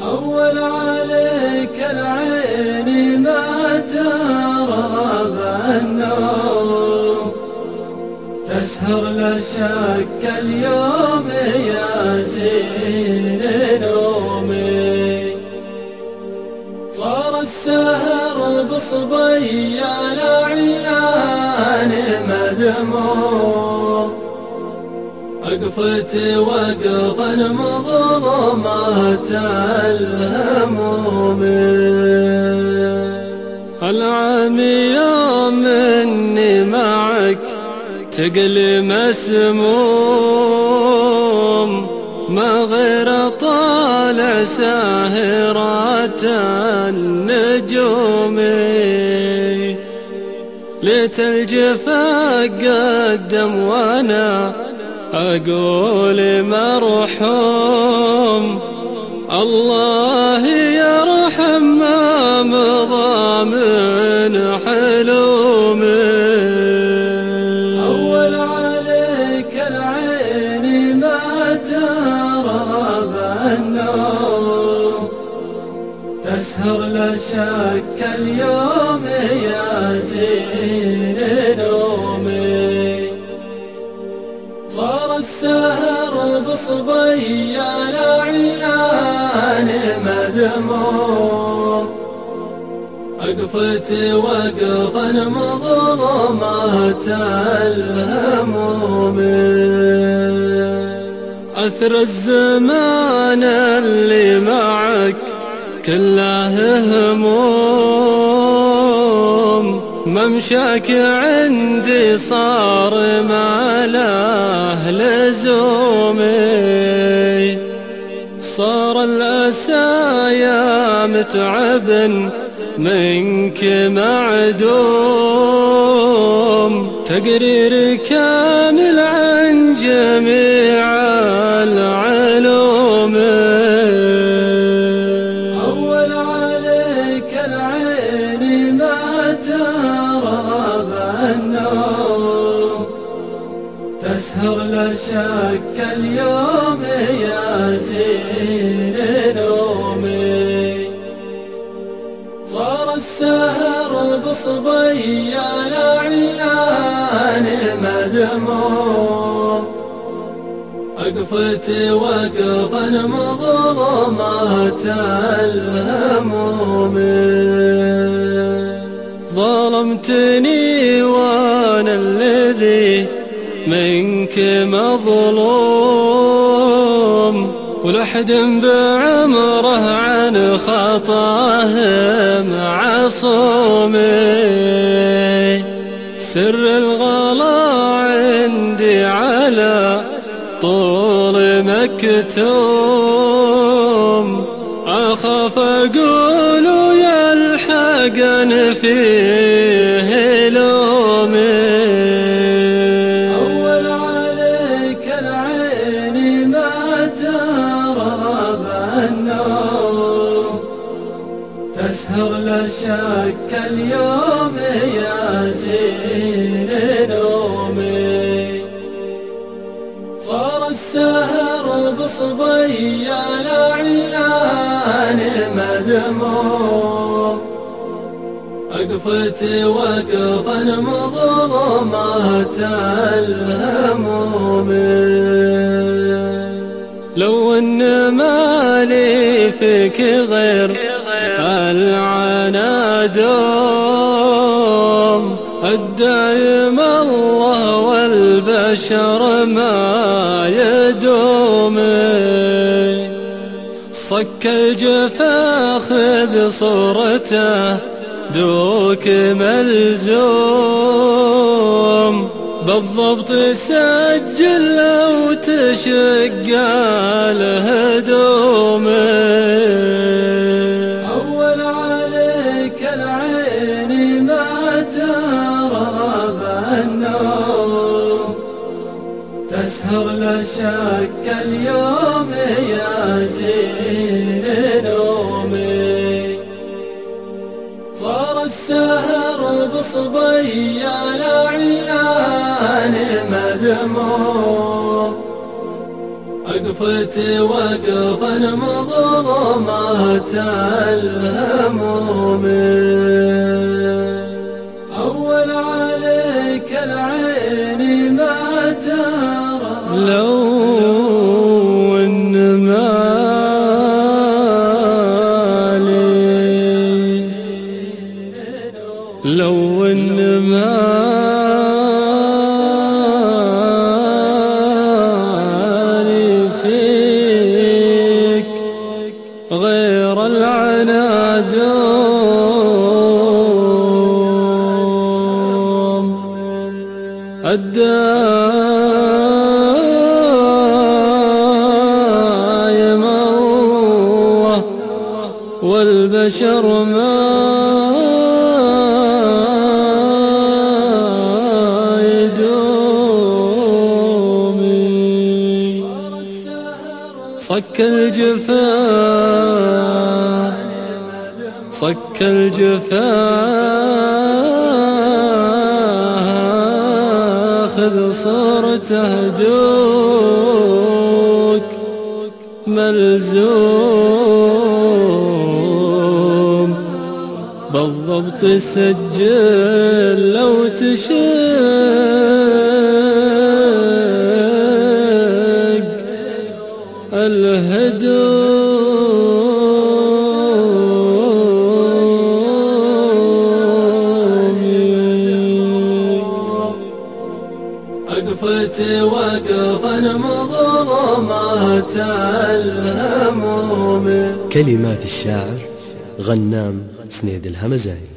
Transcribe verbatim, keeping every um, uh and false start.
أول عليك العين ما ترى بالنوم، تسهر لا شك اليوم يزين نومي. صار السهر بصبي العيان مذموم، أقفتي وقفا مظلمات الهموم. العام يوم إني معك تقلي مسموم، ما غير طالع ساهرات النجوم. ليت الجفا قدم وانا أقول مرحوم، الله يرحم ما مضى من حلومي. أول عليك العين ما ترى بالنوم، تسهر لا شك اليوم يزين نومي. صار السهر بصبي العيان مذموم، أقفتي وقفا مظلمات الهموم. أثر الزمان اللي معك كله هموم، ممشاك عندي صار ما له لزومي. صار الأسايا متعب منك معدوم، تقرير كامل عن جميع العلوم. أول عليك العين ما ترى بالنوم، تسهر لا شك اليوم يزين نومي. صار السهر بصبي العيان مذموم، أقفتي وقفا مظلمات الهموم. ظلمتني وانا الذي منك مظلوم، ولحد بعمره عن خطاه معصومي. سر الغلا عندي على طول مكتوم، أخاف أقول يلحقن فيه لومي. أول عليك العين ما ترى بالنوم، تسهر لا شك اليوم يزين نومي. صار السهر بصبي العيان مذموم، أقفتي وقفا مظلمات الهموم. لو ان مالي فيك غير العنا دوم، الدايم الله والبشر ما يدومي. صك الجفا خذ صورته دوك ملزوم، بالضبط سجل لو تشق الهدوم. أول عليك العين ما ترى بالنوم، تسهر لا شك اليوم يزين نومي. صار السهر بصبي العيان مذموم، وقفتي وقفا مظلمات الهموم، أول عليك العين ما ترى، لو إن مالي لو إن مالي فيك غير العناد الدايم الله والبشر ما يدومي، صك الجفا صك الجفا خذ صورته دوك ملزوم بالضبط، سجل لو تشق الهدوم. وقفتي وقفا مظلمات الهموم. كلمات الشاعر غنام سنيد الهمزاني.